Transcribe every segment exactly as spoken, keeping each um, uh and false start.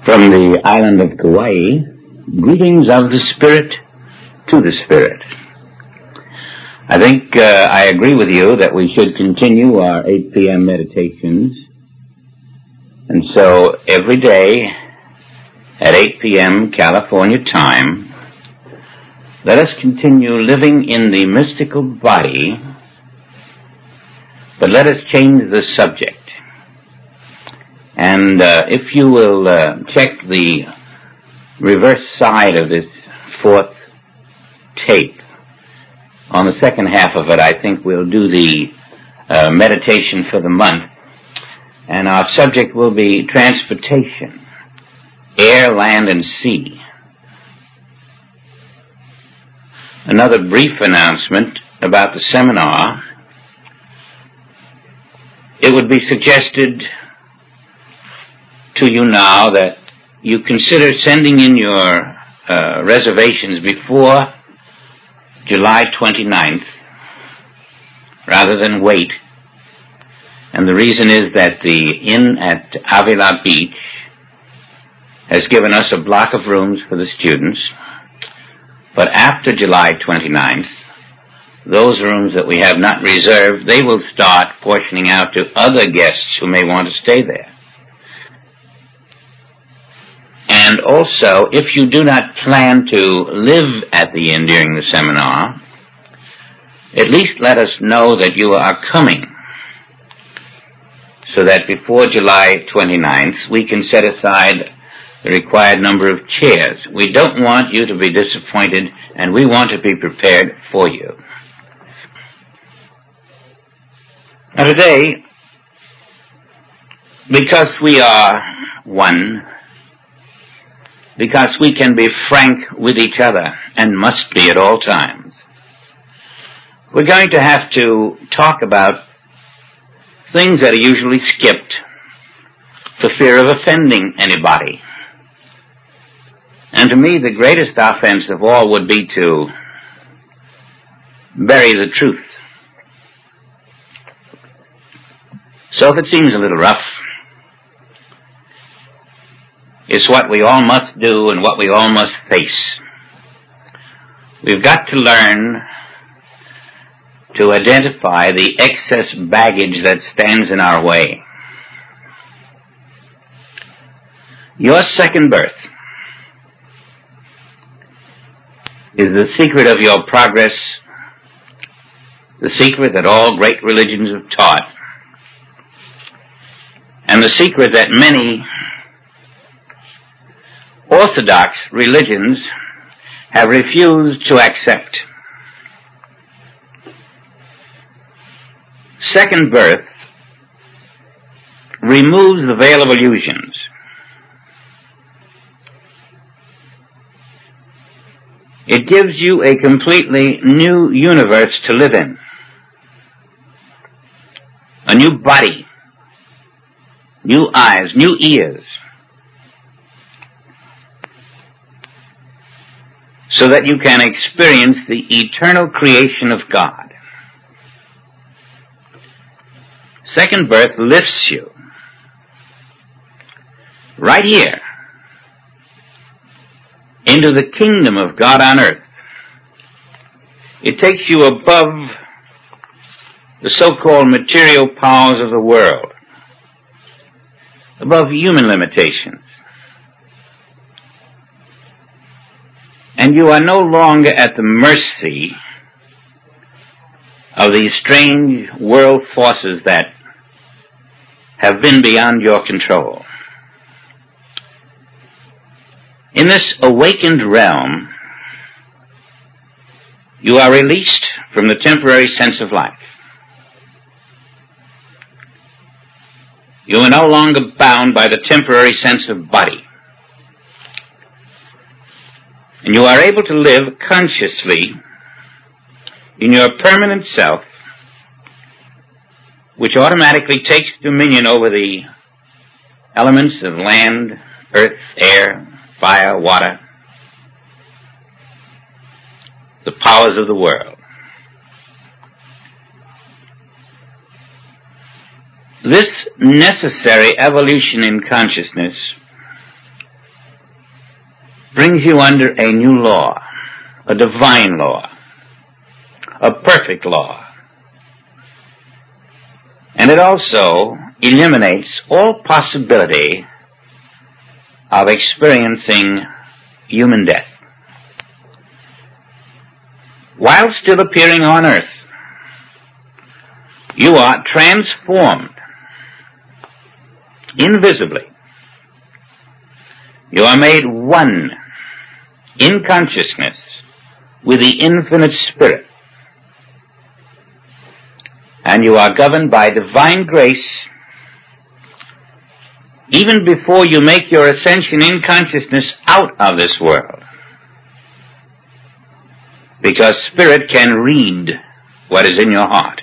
From the island of Kauai, greetings of the Spirit to the Spirit. I think uh, I agree with you that we should continue our eight p.m. meditations. And so every day at eight p.m. California time, let us continue living in the mystical body, but let us change the subject. And uh, if you will uh, check the reverse side of this fourth tape, on the second half of it, I think we'll do the uh, meditation for the month. And our subject will be transportation, air, land, and sea. Another brief announcement about the seminar. It would be suggested to you now that you consider sending in your uh, reservations before July twenty-ninth rather than wait. And the reason is that the inn at Avila Beach has given us a block of rooms for the students, but after July twenty-ninth, those rooms that we have not reserved, they will start portioning out to other guests who may want to stay there. And also, if you do not plan to live at the inn during the seminar, at least let us know that you are coming, so that before July twenty-ninth, we can set aside the required number of chairs. We don't want you to be disappointed, and we want to be prepared for you. Now today, because we are one, because we can be frank with each other, and must be at all times, we're going to have to talk about things that are usually skipped for fear of offending anybody. And to me, the greatest offense of all would be to bury the truth. So if it seems a little rough, it's what we all must do and what we all must face. We've got to learn to identify the excess baggage that stands in our way. Your second birth is the secret of your progress, the secret that all great religions have taught, and the secret that many orthodox religions have refused to accept. Second birth removes the veil of illusions. It gives you a completely new universe to live in, a new body, new eyes, new ears, so that you can experience the eternal creation of God. Second birth lifts you right here into the kingdom of God on earth. It takes you above the so-called material powers of the world, above human limitations. And you are no longer at the mercy of these strange world forces that have been beyond your control. In this awakened realm, you are released from the temporary sense of life. You are no longer bound by the temporary sense of body. And you are able to live consciously in your permanent self, which automatically takes dominion over the elements of land, earth, air, fire, water, the powers of the world. This necessary evolution in consciousness brings you under a new law, a divine law, a perfect law. And it also eliminates all possibility of experiencing human death. While still appearing on earth, you are transformed invisibly. You are made one in consciousness with the infinite Spirit. And you are governed by divine grace even before you make your ascension in consciousness out of this world. Because Spirit can read what is in your heart.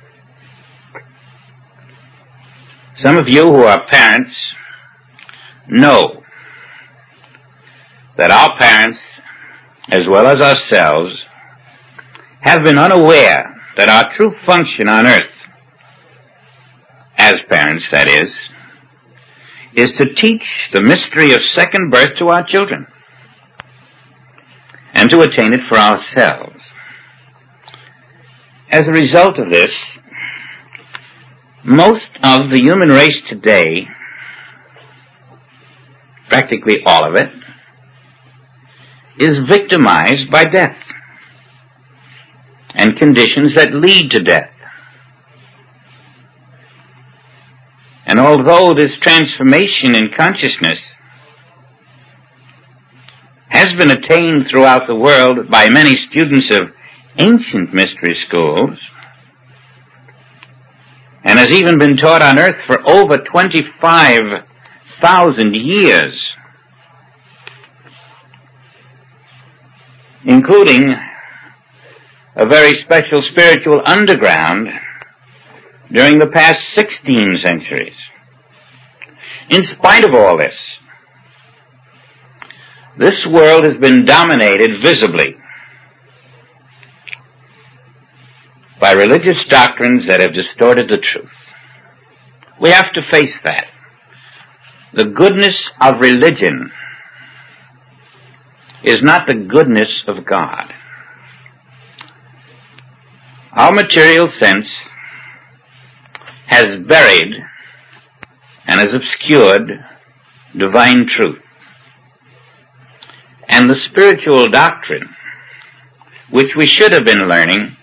Some of you who are parents know that our parents, as well as ourselves, have been unaware that our true function on earth, as parents that is, is to teach the mystery of second birth to our children and to attain it for ourselves. As a result of this, most of the human race today, practically all of it, is victimized by death and conditions that lead to death. And although this transformation in consciousness has been attained throughout the world by many students of ancient mystery schools, and has even been taught on earth for over twenty-five thousand years, including a very special spiritual underground during the past sixteen centuries. In spite of all this, this world has been dominated visibly by religious doctrines that have distorted the truth. We have to face that. The goodness of religion is not the goodness of God. Our material sense has buried and has obscured divine truth. And the spiritual doctrine, which we should have been learning,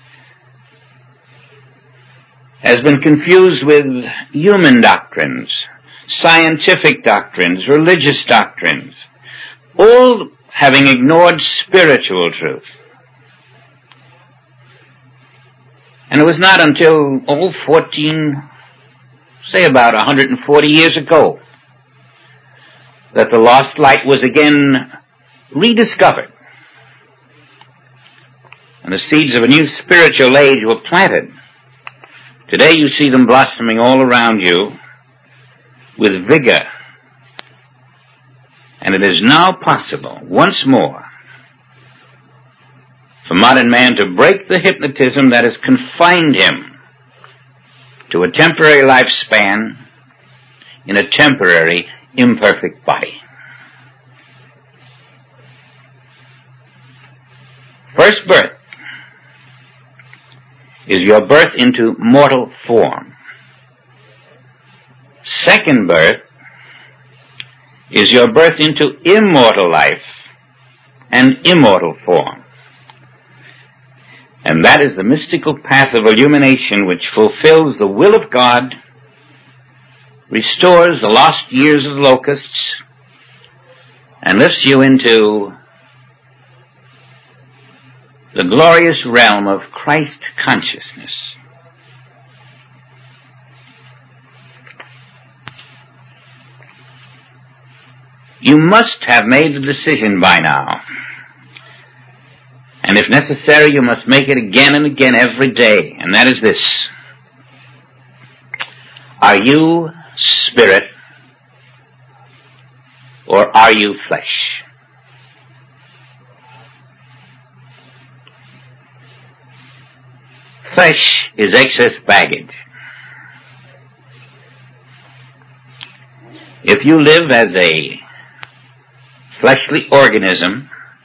has been confused with human doctrines, scientific doctrines, religious doctrines, all having ignored spiritual truth. And it was not until, oh, fourteen, say about one hundred forty years ago, that the lost light was again rediscovered. And the seeds of a new spiritual age were planted. Today you see them blossoming all around you with vigor. And it is now possible, once more, for modern man to break the hypnotism that has confined him to a temporary lifespan in a temporary, imperfect body. First birth is your birth into mortal form. Second birth is your birth into immortal life and immortal form. And that is the mystical path of illumination which fulfills the will of God, restores the lost years of locusts, and lifts you into the glorious realm of Christ consciousness. You must have made the decision by now. And if necessary, you must make it again and again every day. And that is this. Are you spirit or are you flesh? Flesh is excess baggage. If you live as a fleshly organism,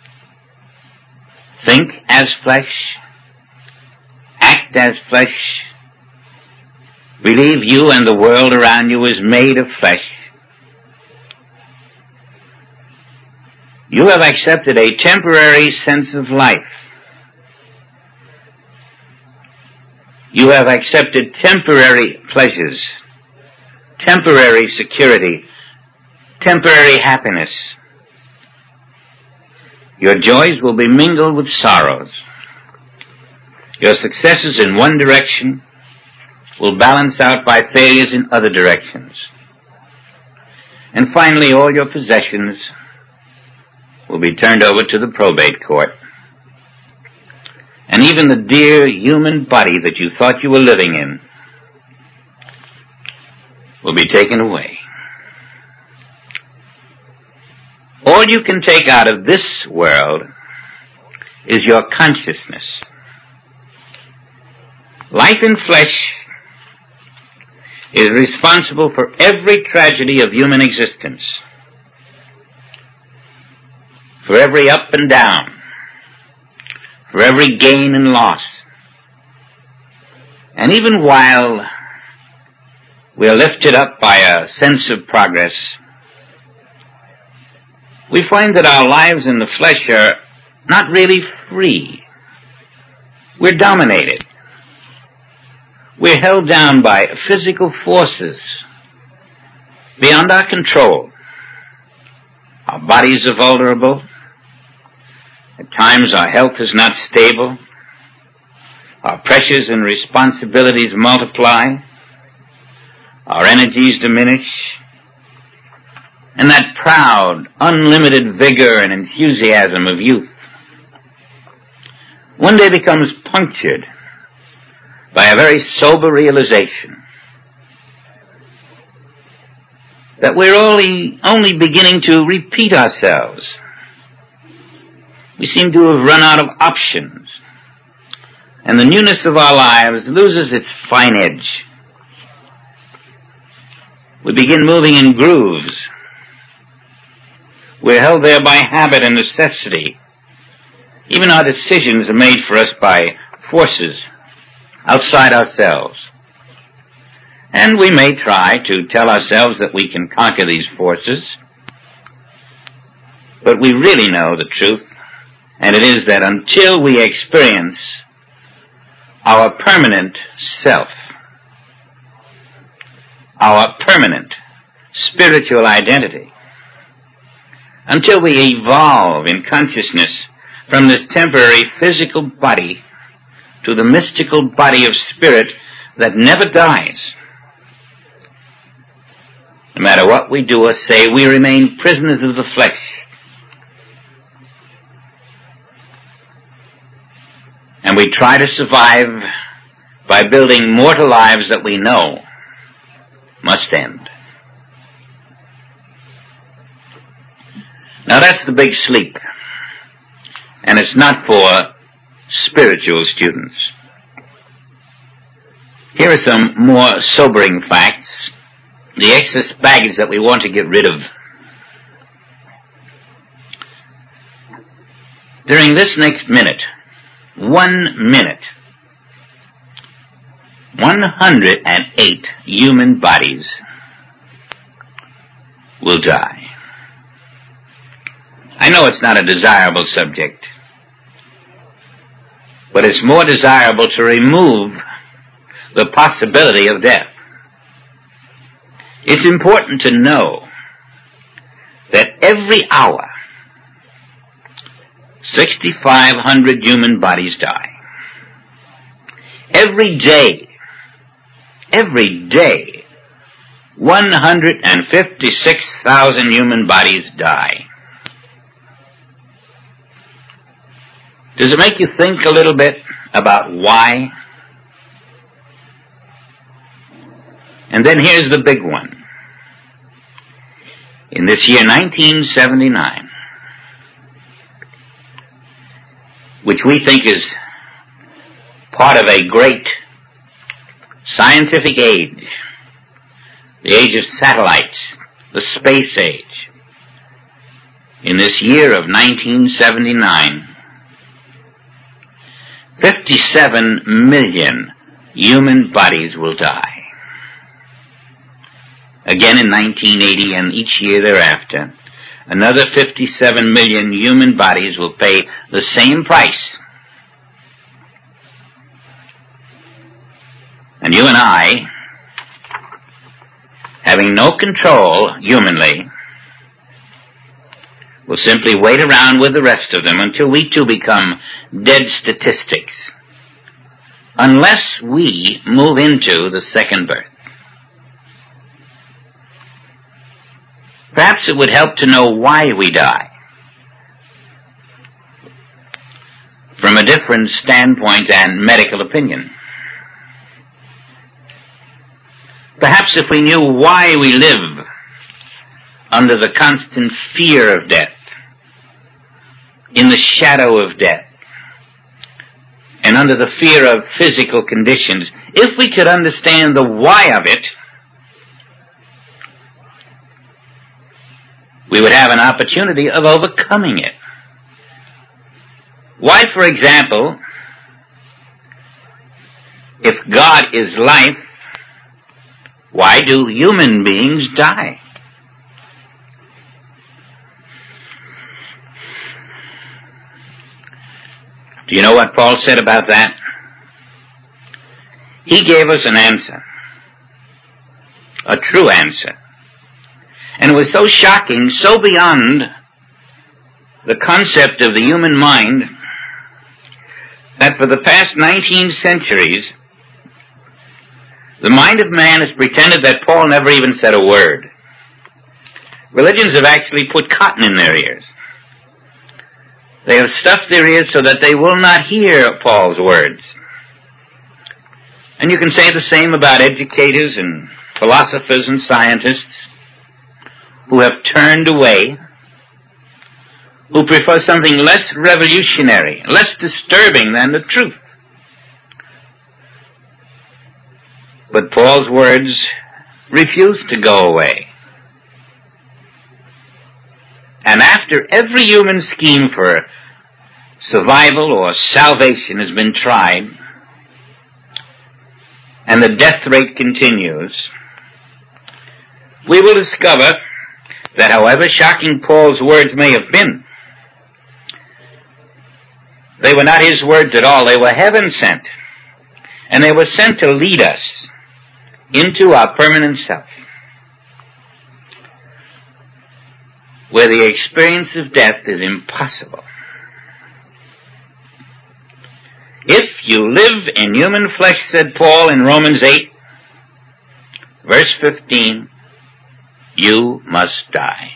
think as flesh, act as flesh, believe you and the world around you is made of flesh, you have accepted a temporary sense of life. You have accepted temporary pleasures, temporary security, temporary happiness. Your joys will be mingled with sorrows. Your successes in one direction will balance out by failures in other directions. And finally, all your possessions will be turned over to the probate court. And even the dear human body that you thought you were living in will be taken away. All you can take out of this world is your consciousness. Life in flesh is responsible for every tragedy of human existence, for every up and down, for every gain and loss. And even while we are lifted up by a sense of progress, we find that our lives in the flesh are not really free. We're dominated. We're held down by physical forces beyond our control. Our bodies are vulnerable. At times our health is not stable. Our pressures and responsibilities multiply. Our energies diminish. And that proud, unlimited vigor and enthusiasm of youth one day becomes punctured by a very sober realization that we're only, only beginning to repeat ourselves. We seem to have run out of options, and the newness of our lives loses its fine edge. We begin moving in grooves. We're held there by habit and necessity. Even our decisions are made for us by forces outside ourselves. And we may try to tell ourselves that we can conquer these forces, but we really know the truth, and it is that until we experience our permanent self, our permanent spiritual identity, until we evolve in consciousness from this temporary physical body to the mystical body of spirit that never dies, no matter what we do or say, we remain prisoners of the flesh. And we try to survive by building mortal lives that we know must end. Now that's the big sleep. And it's not for spiritual students. Here are some more sobering facts. The excess baggage that we want to get rid of. During this next minute, one minute, one hundred eight human bodies will die. I know it's not a desirable subject, but it's more desirable to remove the possibility of death. It's important to know that every hour, six thousand five hundred human bodies die. Every day, every day, one hundred fifty-six thousand human bodies die. Does it make you think a little bit about why? And then here's the big one. In this year nineteen seventy-nine, which we think is part of a great scientific age, the age of satellites, the space age, in this year of nineteen seventy-nine, fifty-seven million human bodies will die. Again in nineteen eighty and each year thereafter, another fifty-seven million human bodies will pay the same price. And you and I, having no control humanly, will simply wait around with the rest of them until we too become dead statistics, unless we move into the second birth. Perhaps it would help to know why we die, from a different standpoint and medical opinion. Perhaps if we knew why we live under the constant fear of death, in the shadow of death, and under the fear of physical conditions, if we could understand the why of it, we would have an opportunity of overcoming it. Why, for example, if God is life, why do human beings die? Do you know what Paul said about that? He gave us an answer, a true answer. And it was so shocking, so beyond the concept of the human mind, that for the past nineteen centuries, the mind of man has pretended that Paul never even said a word. Religions have actually put cotton in their ears. They have stuffed their ears so that they will not hear Paul's words. And you can say the same about educators and philosophers and scientists who have turned away, who prefer something less revolutionary, less disturbing than the truth. But Paul's words refuse to go away. And after every human scheme for survival or salvation has been tried, and the death rate continues, we will discover that however shocking Paul's words may have been, they were not his words at all. They were heaven sent. And they were sent to lead us into our permanent self, where the experience of death is impossible. If you live in human flesh, said Paul in Romans eight, verse fifteen, you must die.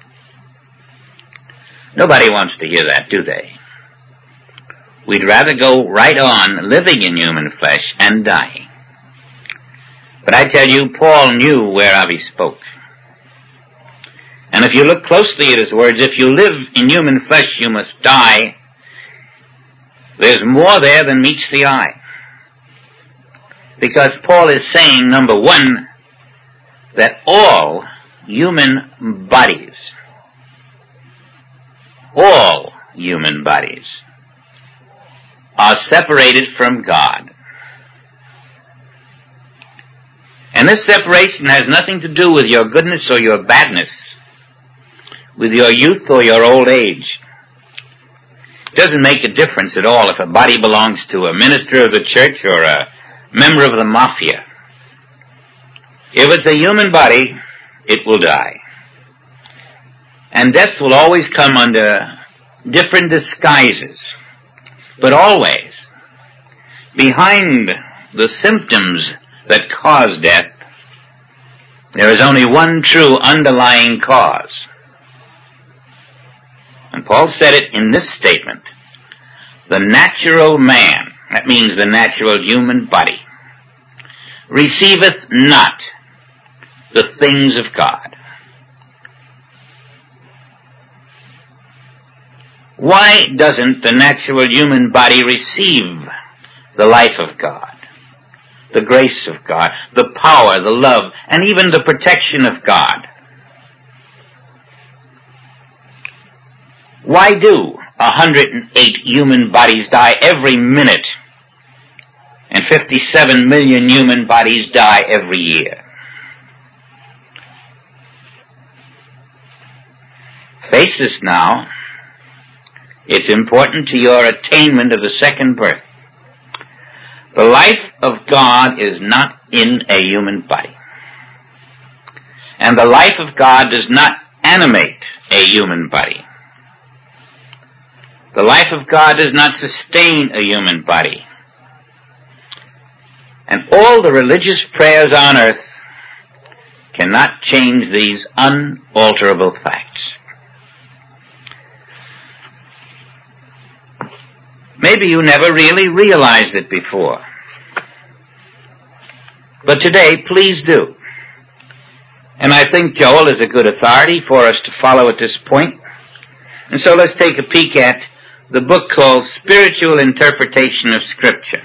Nobody wants to hear that, do they? We'd rather go right on living in human flesh and dying. But I tell you, Paul knew whereof he spoke. And if you look closely at his words, if you live in human flesh, you must die. There's more there than meets the eye. Because Paul is saying, number one, that all human bodies, all human bodies, are separated from God. And this separation has nothing to do with your goodness or your badness, with your youth or your old age. It doesn't make a difference at all if a body belongs to a minister of the church or a member of the mafia. If it's a human body, it will die. And death will always come under different disguises. But always, behind the symptoms that cause death, there is only one true underlying cause. And Paul said it in this statement: the natural man, that means the natural human body, receiveth not the things of God. Why doesn't the natural human body receive the life of God, the grace of God, the power, the love, and even the protection of God? Why do one hundred eight human bodies die every minute and fifty-seven million human bodies die every year? Face this now. It's important to your attainment of the second birth. The life of God is not in a human body. And the life of God does not animate a human body. The life of God does not sustain a human body. And all the religious prayers on earth cannot change these unalterable facts. Maybe you never really realized it before. But today, please do. And I think Joel is a good authority for us to follow at this point. And so let's take a peek at the book called Spiritual Interpretation of Scripture.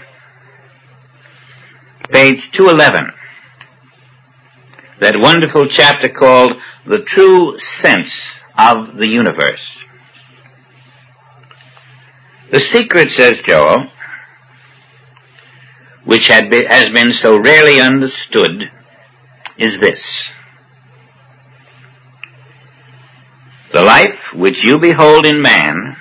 Page two eleven. That wonderful chapter called The True Sense of the Universe. The secret, says Joel, which had been, has been so rarely understood, is this. The life which you behold in man,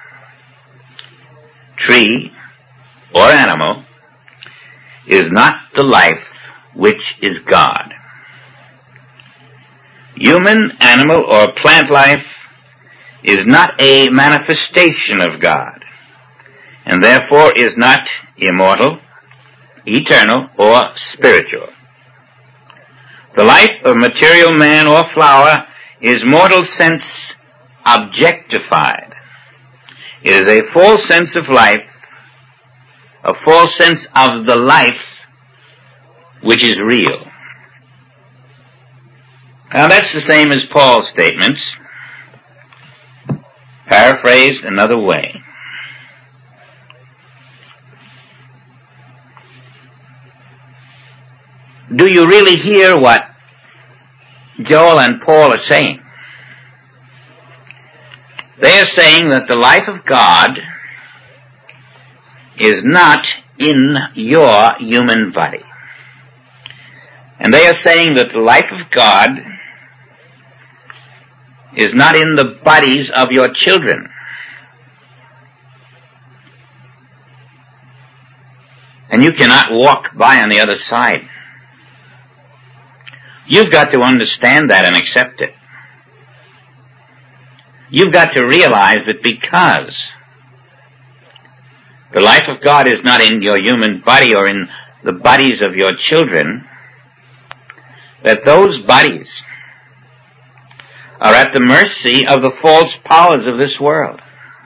tree, or animal, is not the life which is God. Human, animal, or plant life is not a manifestation of God, and therefore is not immortal, eternal, or spiritual. The life of material man or flower is mortal sense objectified. It is a false sense of life, a false sense of the life which is real. Now that's the same as Paul's statements, paraphrased another way. Do you really hear what Joel and Paul are saying? They are saying that the life of God is not in your human body. And they are saying that the life of God is not in the bodies of your children. And you cannot walk by on the other side. You've got to understand that and accept it. You've got to realize that because the life of God is not in your human body or in the bodies of your children, that those bodies are at the mercy of the false powers of this world.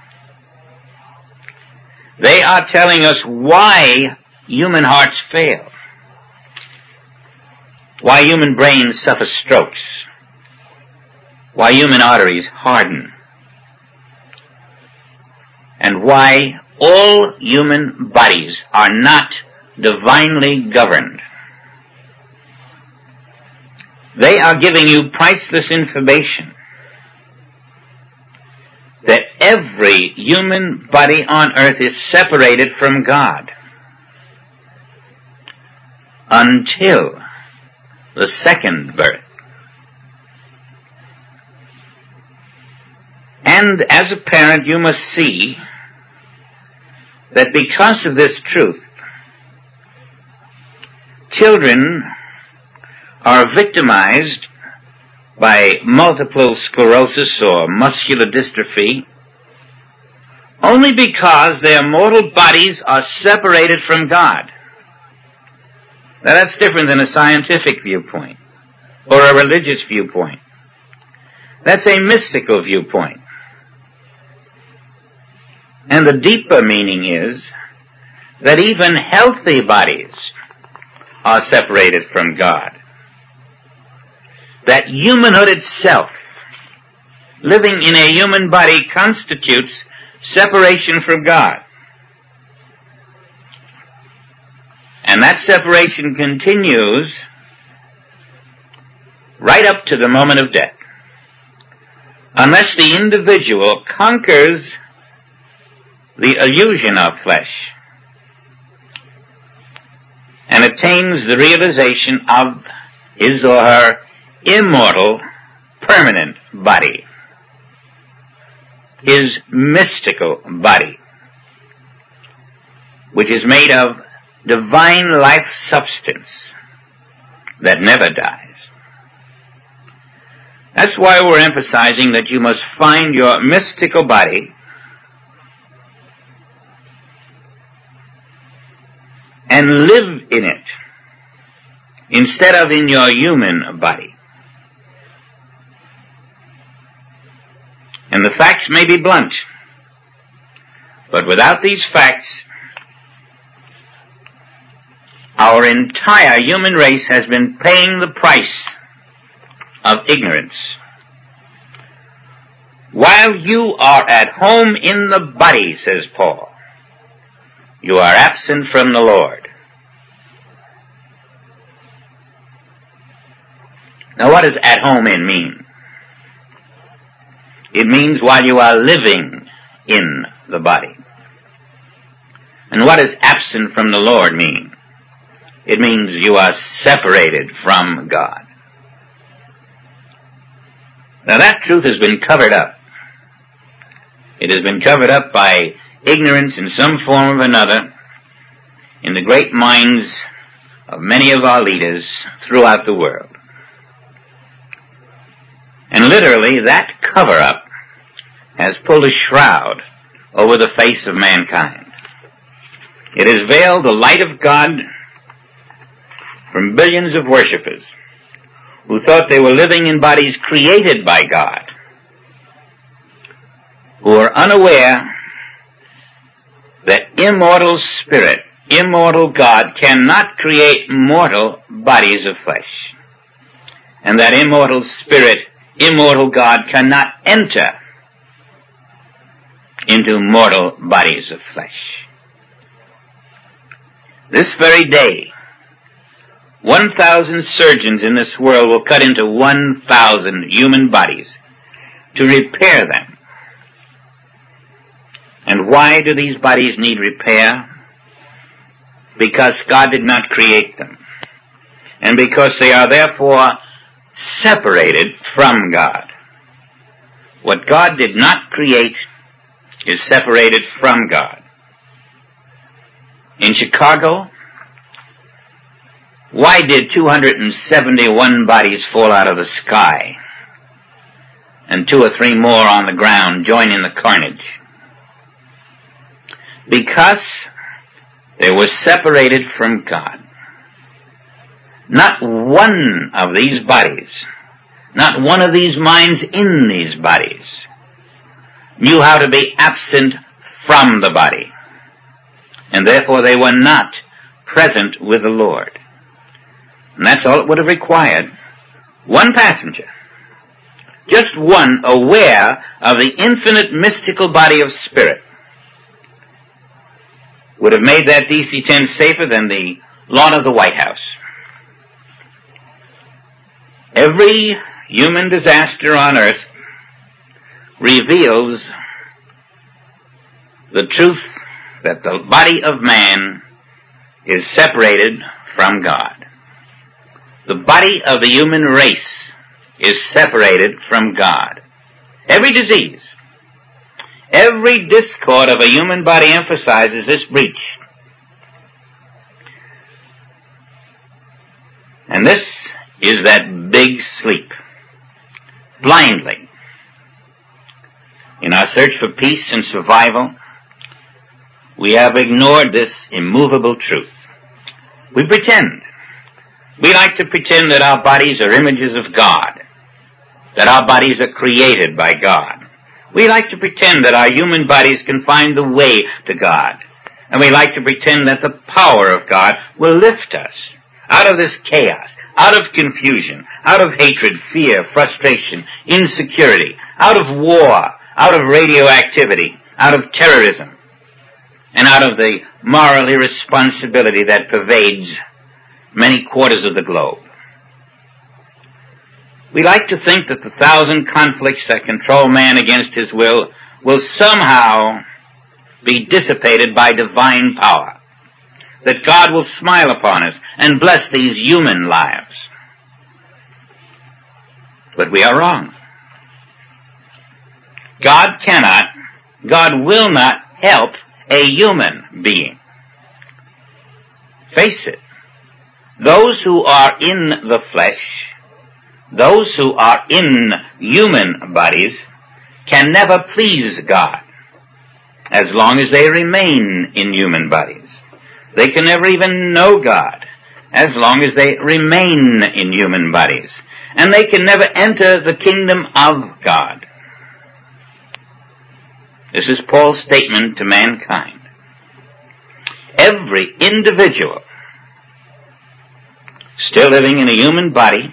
They are telling us why human hearts fail, why human brains suffer strokes, why human arteries harden, and why all human bodies are not divinely governed. They are giving you priceless information that every human body on earth is separated from God until the second birth. And as a parent, you must see that because of this truth, children are victimized by multiple sclerosis or muscular dystrophy only because their mortal bodies are separated from God. Now that's different than a scientific viewpoint or a religious viewpoint. That's a mystical viewpoint. And the deeper meaning is that even healthy bodies are separated from God. That humanhood itself, living in a human body, constitutes separation from God. And that separation continues right up to the moment of death, unless the individual conquers the illusion of flesh and attains the realization of his or her immortal, permanent body, his mystical body, which is made of divine life substance that never dies. That's why we're emphasizing that you must find your mystical body and live in it instead of in your human body. And the facts may be blunt, but without these facts, our entire human race has been paying the price of ignorance. While you are at home in the body, says Paul, you are absent from the Lord. Now what does at home in mean? It means while you are living in the body. And what does absent from the Lord mean? It means you are separated from God. Now that truth has been covered up. It has been covered up by ignorance in some form or another in the great minds of many of our leaders throughout the world. And literally that cover-up has pulled a shroud over the face of mankind. It has veiled the light of God from billions of worshipers who thought they were living in bodies created by God, who are unaware that immortal spirit, immortal God cannot create mortal bodies of flesh, and that immortal spirit, immortal God cannot enter into mortal bodies of flesh. This very day, one thousand surgeons in this world will cut into one thousand human bodies to repair them. And why do these bodies need repair? Because God did not create them. And because they are therefore separated from God. What God did not create is separated from God. In Chicago, why did two hundred seventy-one bodies fall out of the sky and two or three more on the ground join in the carnage? Because they were separated from God. Not one of these bodies, not one of these minds in these bodies knew how to be absent from the body, and therefore they were not present with the Lord. And that's all it would have required. One passenger, just one aware of the infinite mystical body of spirit, would have made that D C ten safer than the lawn of the White House. Every human disaster on earth reveals the truth that the body of man is separated from God. The body of the human race is separated from God. Every disease, every discord of a human body emphasizes this breach. And this is that big sleep. Blindly. In our search for peace and survival, we have ignored this immovable truth. We pretend. We like to pretend that our bodies are images of God, that our bodies are created by God. We like to pretend that our human bodies can find the way to God, and we like to pretend that the power of God will lift us out of this chaos, out of confusion, out of hatred, fear, frustration, insecurity, out of war, out of radioactivity, out of terrorism, and out of the moral irresponsibility that pervades many quarters of the globe. We like to think that the thousand conflicts that control man against his will will somehow be dissipated by divine power, that God will smile upon us and bless these human lives. But we are wrong. God cannot, God will not help a human being. Face it. Those who are in the flesh, those who are in human bodies, can never please God as long as they remain in human bodies. They can never even know God as long as they remain in human bodies. And they can never enter the kingdom of God. This is Paul's statement to mankind. Every individual still living in a human body,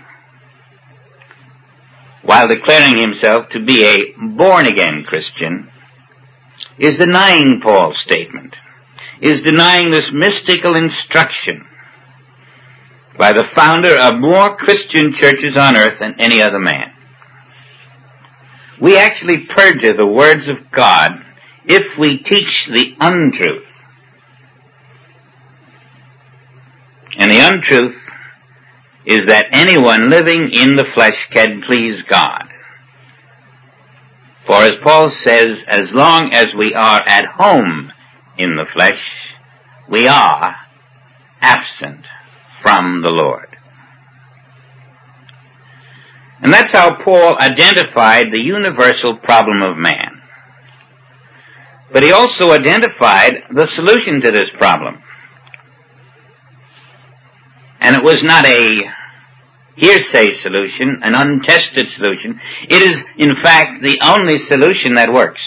while declaring himself to be a born-again Christian, is denying Paul's statement, is denying this mystical instruction by the founder of more Christian churches on earth than any other man. We actually perjure the words of God if we teach the untruth. And the untruth is that anyone living in the flesh can please God. For as Paul says, as long as we are at home in the flesh, we are absent from the Lord. And that's how Paul identified the universal problem of man. But he also identified the solution to this problem. And it was not a hearsay solution, an untested solution. It is, in fact, the only solution that works.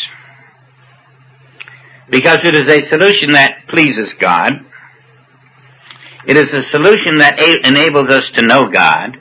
Because it is a solution that pleases God. It is a solution that a- enables us to know God.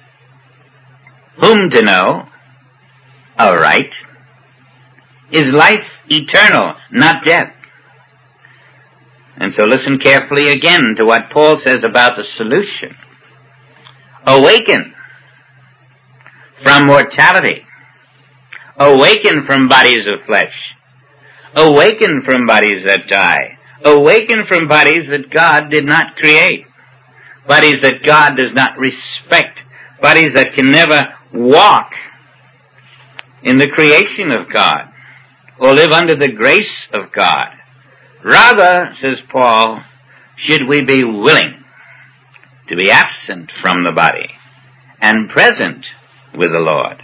Whom to know? All right. Is life eternal, not death? And so listen carefully again to what Paul says about the solution. Awaken from mortality. Awaken from bodies of flesh. Awaken from bodies that die. Awaken from bodies that God did not create. Bodies that God does not respect. Bodies that can never walk in the creation of God or live under the grace of God. Rather, says Paul, should we be willing to be absent from the body and present with the Lord.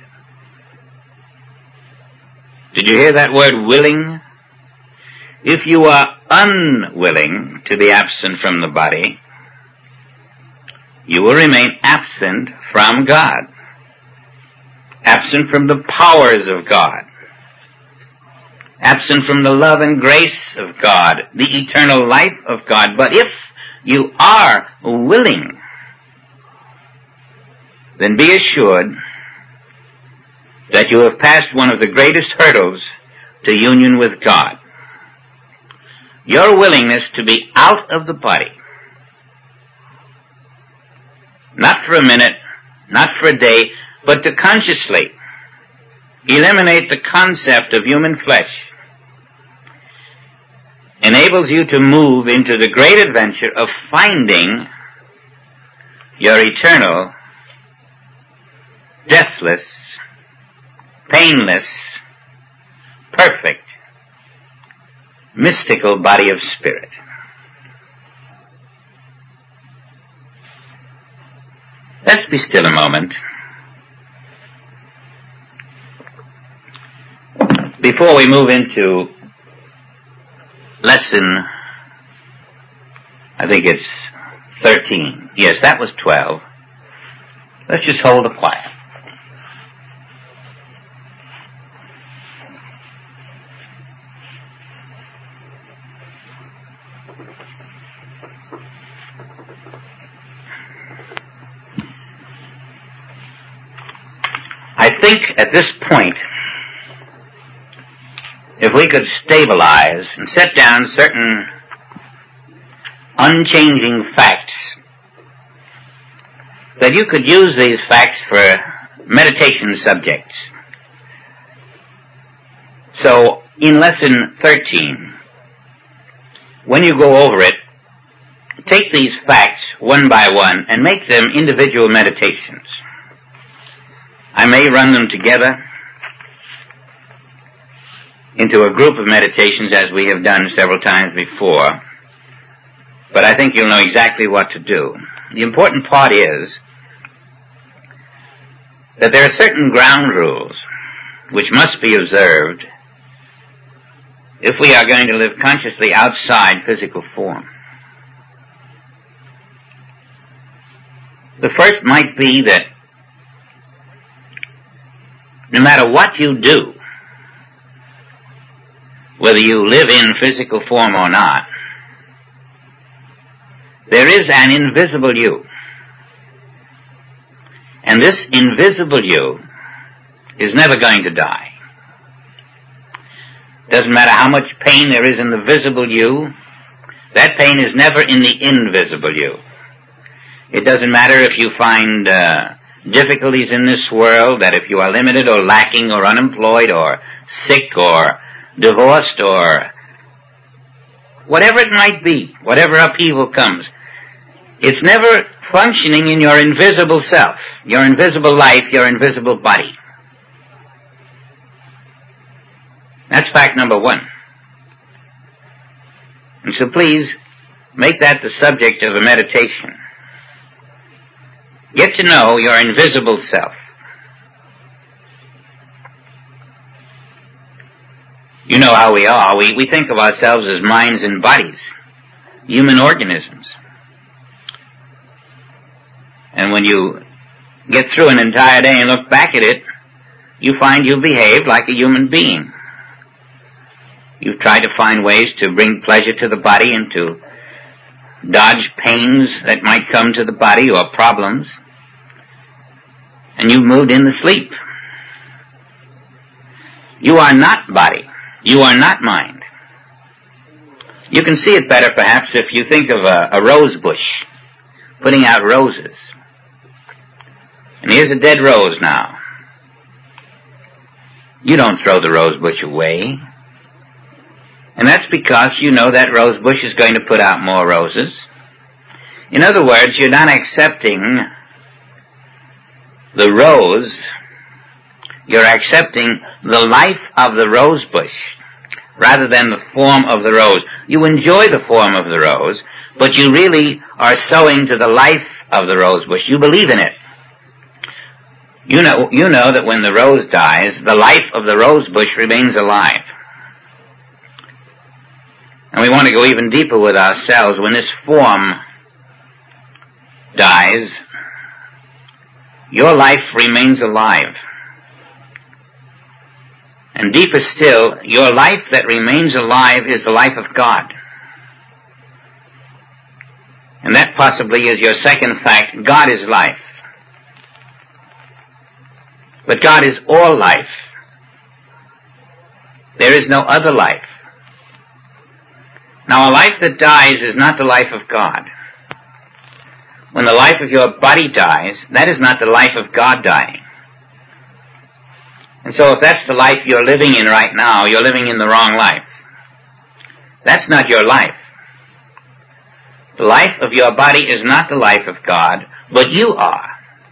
Did you hear that word willing? If you are unwilling to be absent from the body, you will remain absent from God, absent from the powers of God, absent from the love and grace of God, the eternal life of God. But if you are willing, then be assured that you have passed one of the greatest hurdles to union with God. Your willingness to be out of the body, not for a minute, not for a day, but to consciously eliminate the concept of human flesh, enables you to move into the great adventure of finding your eternal, deathless, painless, perfect, mystical body of spirit. Let's be still a moment. Before we move into lesson, I think it's thirteen. Yes, that was twelve. Let's just hold a quiet. I think at this point, if we could stabilize and set down certain unchanging facts, that you could use these facts for meditation subjects. So, in lesson thirteen, when you go over it, take these facts one by one and make them individual meditations. I may run them together into a group of meditations as we have done several times before, but I think you'll know exactly what to do. The important part is that there are certain ground rules which must be observed if we are going to live consciously outside physical form. The first might be that no matter what you do, whether you live in physical form or not, there is an invisible you. And this invisible you is never going to die. Doesn't matter how much pain there is in the visible you, that pain is never in the invisible you. It doesn't matter if you find uh, difficulties in this world, that if you are limited or lacking or unemployed or sick or divorced or whatever it might be, whatever upheaval comes, it's never functioning in your invisible self, your invisible life, your invisible body. That's fact number one. And so please, make that the subject of a meditation. Get to know your invisible self. You know how we are. We, we think of ourselves as minds and bodies, human organisms. And when you get through an entire day and look back at it, you find you behaved like a human being. You've tried to find ways to bring pleasure to the body and to dodge pains that might come to the body or problems. And you've moved into sleep. You are not body. You are not mind. You can see it better perhaps if you think of a, a rose bush putting out roses. And here's a dead rose now. You don't throw the rose bush away. And that's because you know that rose bush is going to put out more roses. In other words, you're not accepting the rose, you're accepting the life of the rose bush rather than the form of the rose. You enjoy the form of the rose, but you really are sowing to the life of the rose bush. You believe in it. You know, you know that when the rose dies, the life of the rose bush remains alive. And we want to go even deeper with ourselves. When this form dies, your life remains alive. And deeper still, your life that remains alive is the life of God. And that possibly is your second fact. God is life. But God is all life. There is no other life. Now, a life that dies is not the life of God. When the life of your body dies, that is not the life of God dying. And so if that's the life you're living in right now, you're living in the wrong life. That's not your life. The life of your body is not the life of God, but you are.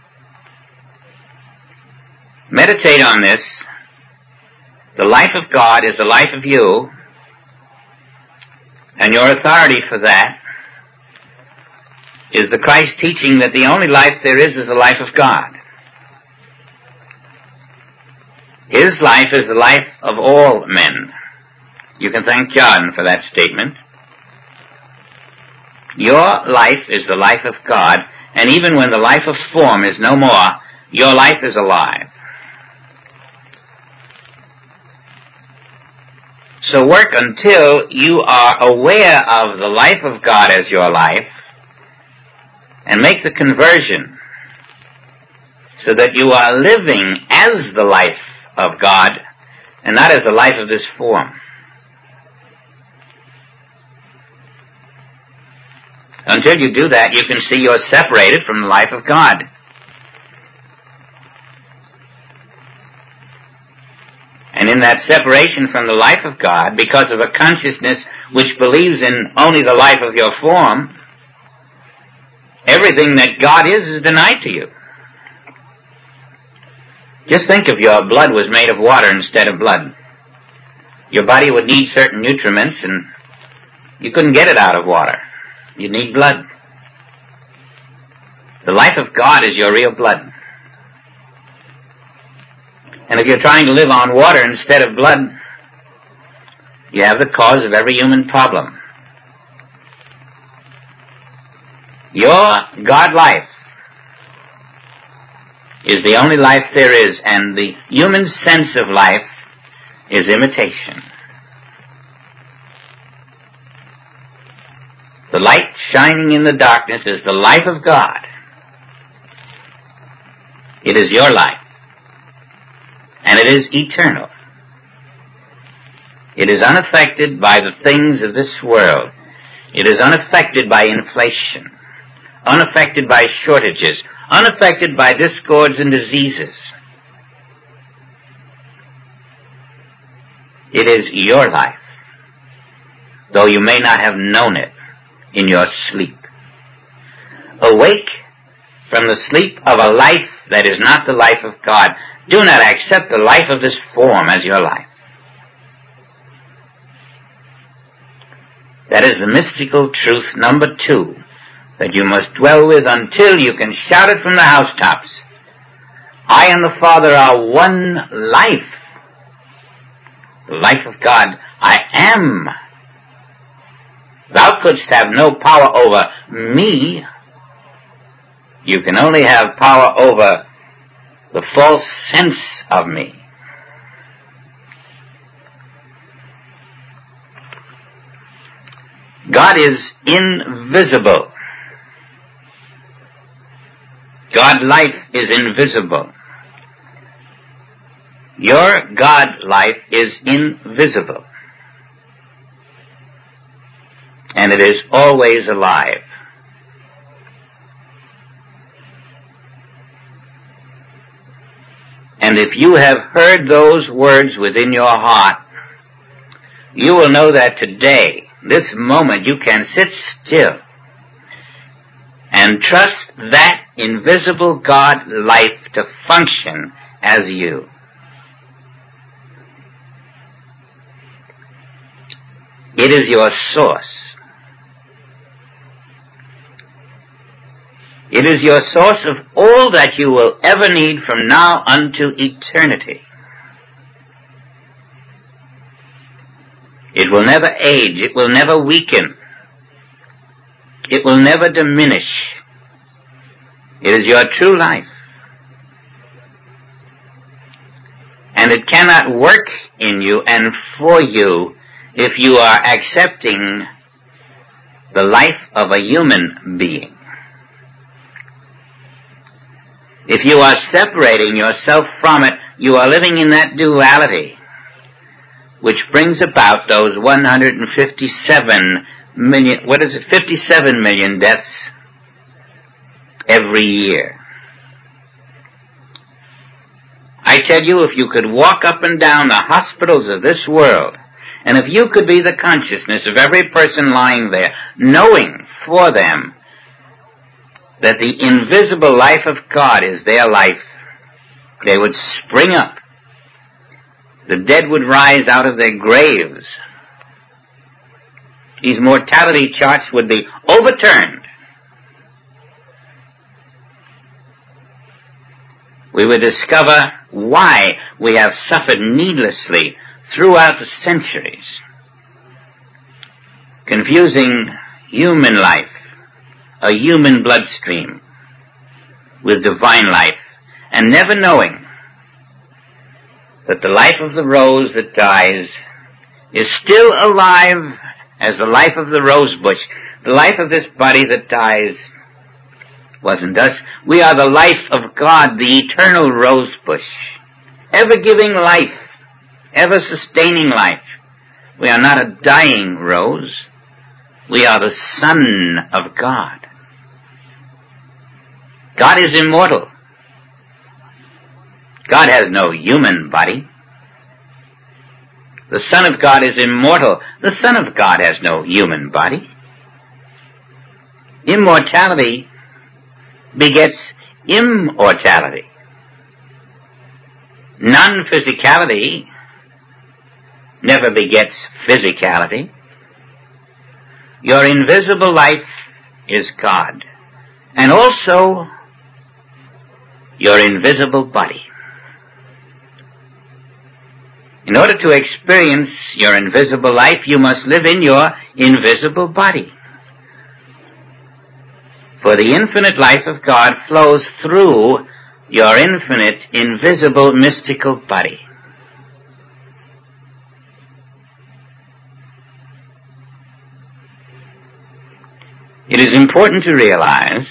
Meditate on this. The life of God is the life of you, and your authority for that is the Christ teaching that the only life there is is the life of God. His life is the life of all men. You can thank John for that statement. Your life is the life of God, and even when the life of form is no more, your life is alive. So work until you are aware of the life of God as your life, and make the conversion so that you are living as the life of God and not as the life of this form. Until you do that, you can see you're separated from the life of God. in that separation from the life of God because of a consciousness which believes in only the life of your form, everything that God is is denied to you. Just think if your blood was made of water instead of blood. Your body would need certain nutriments and you couldn't get it out of water. You'd need blood. The life of God is your real blood. And if you're trying to live on water instead of blood, you have the cause of every human problem. Your God life is the only life there is, and the human sense of life is imitation. The light shining in the darkness is the life of God. It is your life. And it is eternal. It is unaffected by the things of this world. It is unaffected by inflation, unaffected by shortages, unaffected by discords and diseases. It is your life, though you may not have known it in your sleep. Awake from the sleep of a life that is not the life of God. Do not accept the life of this form as your life. That is the mystical truth number two that you must dwell with until you can shout it from the housetops. I and the Father are one life. The life of God I am. Thou couldst have no power over me. You can only have power over the false sense of me. God is invisible. God life is invisible. Your God life is invisible. And it is always alive. And if you have heard those words within your heart, you will know that today, this moment, you can sit still and trust that invisible God life to function as you. It is your source. It is your source of all that you will ever need from now unto eternity. It will never age. It will never weaken. It will never diminish. It is your true life. And it cannot work in you and for you if you are accepting the life of a human being. If you are separating yourself from it, you are living in that duality, which brings about those one hundred fifty-seven million, what is it, fifty-seven million deaths every year. I tell you, if you could walk up and down the hospitals of this world, and if you could be the consciousness of every person lying there, knowing for them that the invisible life of God is their life, they would spring up. The dead would rise out of their graves. These mortality charts would be overturned. We would discover why we have suffered needlessly throughout the centuries, confusing human life, a human bloodstream, with divine life, and never knowing that the life of the rose that dies is still alive as the life of the rose bush. The life of this body that dies wasn't us. We are the life of God, the eternal rose bush, ever giving life, ever sustaining life. We are not a dying rose. We are the Son of God. God is immortal. God has no human body. The Son of God is immortal. The Son of God has no human body. Immortality begets immortality. Non-physicality never begets physicality. Your invisible life is God, and also your invisible body. In order to experience your invisible life, you must live in your invisible body. For the infinite life of God flows through your infinite, invisible, mystical body. It is important to realize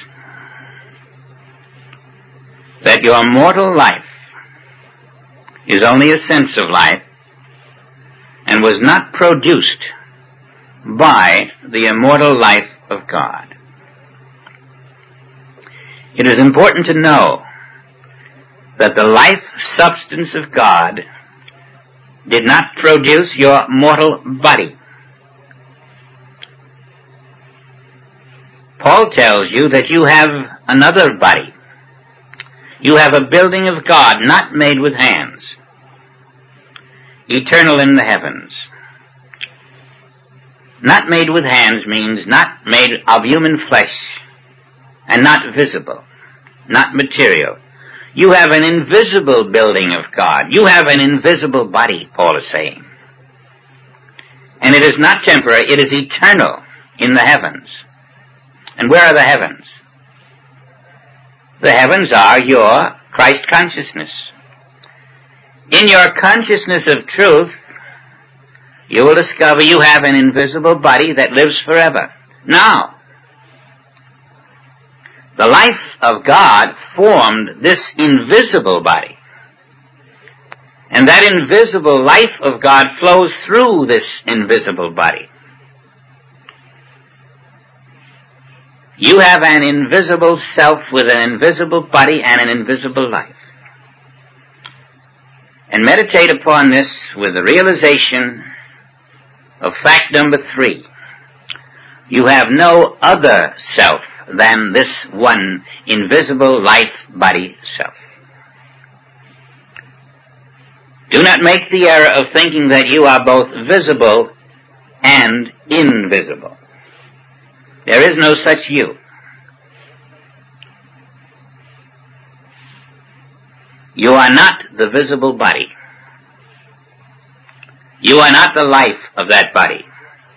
that your mortal life is only a sense of life and was not produced by the immortal life of God. It is important to know that the life substance of God did not produce your mortal body. Paul tells you that you have another body. You have a building of God not made with hands, eternal in the heavens. Not made with hands means not made of human flesh and not visible, not material. You have an invisible building of God. You have an invisible body, Paul is saying. And it is not temporary, it is eternal in the heavens. And where are the heavens? The heavens are your Christ consciousness. In your consciousness of truth, you will discover you have an invisible body that lives forever. Now, the life of God formed this invisible body. And that invisible life of God flows through this invisible body. You have an invisible self with an invisible body and an invisible life. And meditate upon this with the realization of fact number three. You have no other self than this one invisible life body self. Do not make the error of thinking that you are both visible and invisible. There is no such you. You are not the visible body. You are not the life of that body.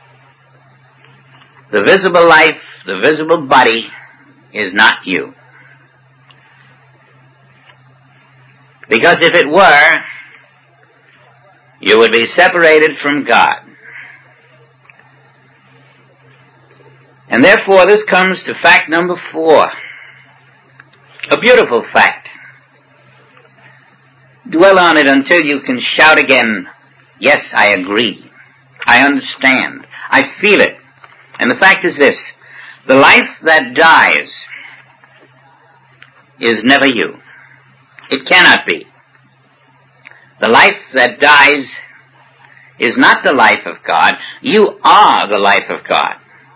The visible life, the visible body is not you. Because if it were, you would be separated from God. And therefore this comes to fact number four. A beautiful fact. Dwell on it until you can shout again, yes, I agree. I understand. I feel it. And the fact is this. The life that dies is never you. It cannot be. The life that dies is not the life of God. You are the life of God.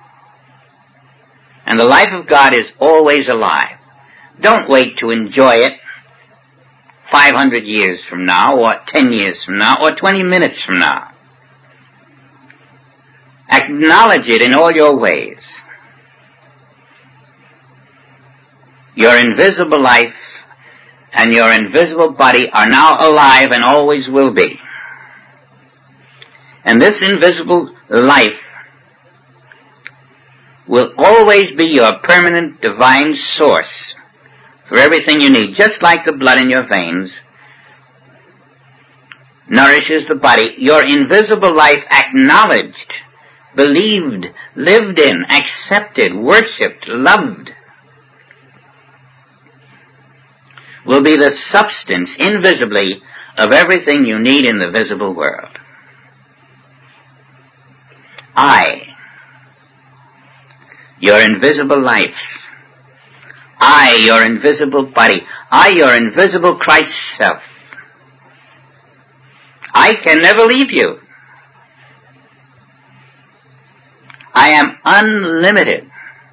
And the life of God is always alive. Don't wait to enjoy it five hundred years from now, or ten years from now, or twenty minutes from now. Acknowledge it in all your ways. Your invisible life and your invisible body are now alive and always will be. And this invisible life will always be your permanent divine source for everything you need, just like the blood in your veins nourishes the body. Your invisible life acknowledged, believed, lived in, accepted, worshipped, loved will be the substance invisibly of everything you need in the visible world. I, your invisible life, I, your invisible body, I, your invisible Christ self, I can never leave you. I am unlimited.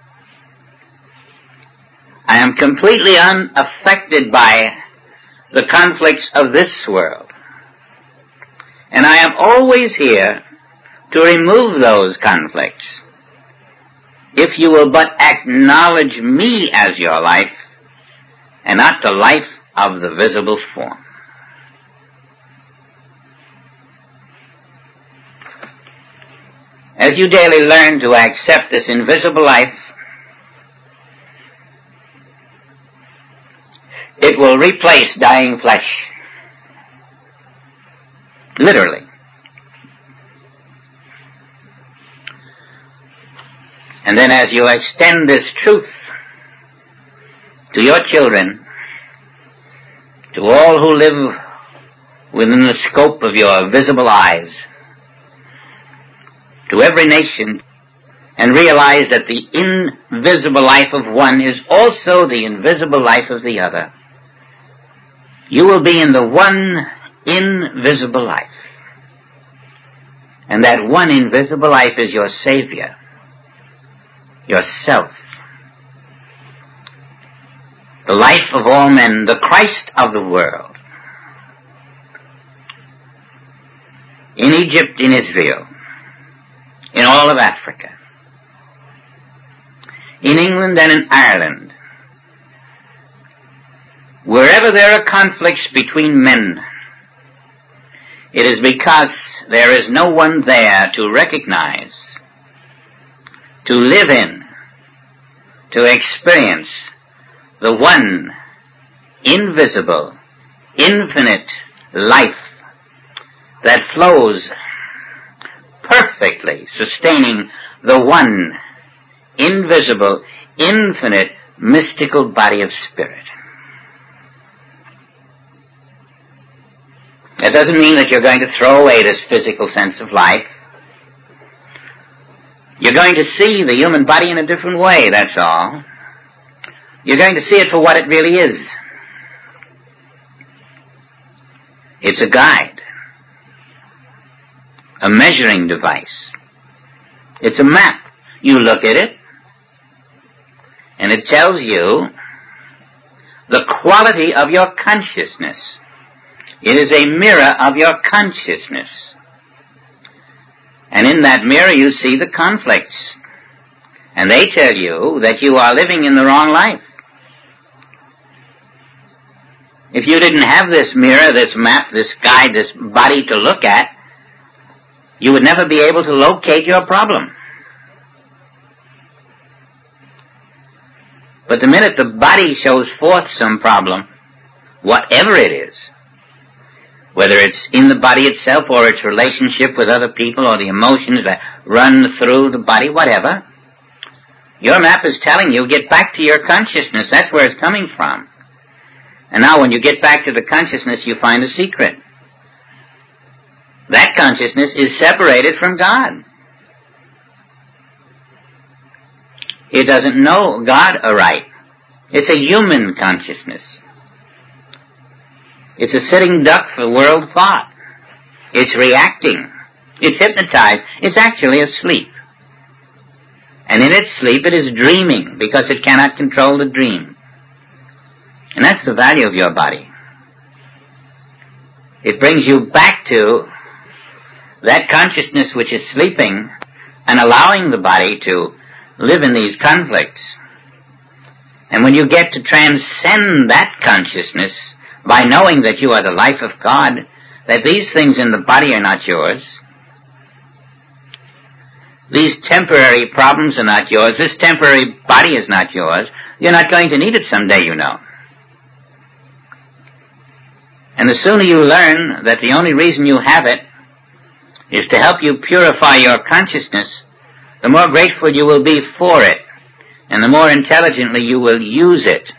I am completely unaffected by the conflicts of this world. And I am always here to remove those conflicts, if you will but acknowledge me as your life, and not the life of the visible form. As you daily learn to accept this invisible life, it will replace dying flesh. Literally. And then as you extend this truth to your children, to all who live within the scope of your visible eyes, to every nation, and realize that the invisible life of one is also the invisible life of the other, you will be in the one invisible life. And that one invisible life is your Savior, yourself, the life of all men, the Christ of the world. In Egypt, in Israel, in all of Africa, in England and in Ireland, wherever there are conflicts between men, it is because there is no one there to recognize, to live in, to experience the one invisible, infinite life that flows perfectly, sustaining the one invisible, infinite, mystical body of spirit. That doesn't mean that you're going to throw away this physical sense of life. You're going to see the human body in a different way, that's all. You're going to see it for what it really is. It's a guide, a measuring device. It's a map. You look at it, and it tells you the quality of your consciousness. It is a mirror of your consciousness. And in that mirror you see the conflicts. And they tell you that you are living in the wrong life. If you didn't have this mirror, this map, this guide, this body to look at, you would never be able to locate your problem. But the minute the body shows forth some problem, whatever it is, whether it's in the body itself or its relationship with other people or the emotions that run through the body, whatever, your map is telling you, get back to your consciousness. That's where it's coming from. And now when you get back to the consciousness, you find a secret. That consciousness is separated from God. It doesn't know God aright. It's a human consciousness. It's a sitting duck for world thought. It's reacting. It's hypnotized. It's actually asleep. And in its sleep it is dreaming because it cannot control the dream. And that's the value of your body. It brings you back to that consciousness which is sleeping and allowing the body to live in these conflicts. And when you get to transcend that consciousness by knowing that you are the life of God, that these things in the body are not yours, these temporary problems are not yours, this temporary body is not yours, you're not going to need it someday, you know. And the sooner you learn that the only reason you have it is to help you purify your consciousness, the more grateful you will be for it, and the more intelligently you will use it.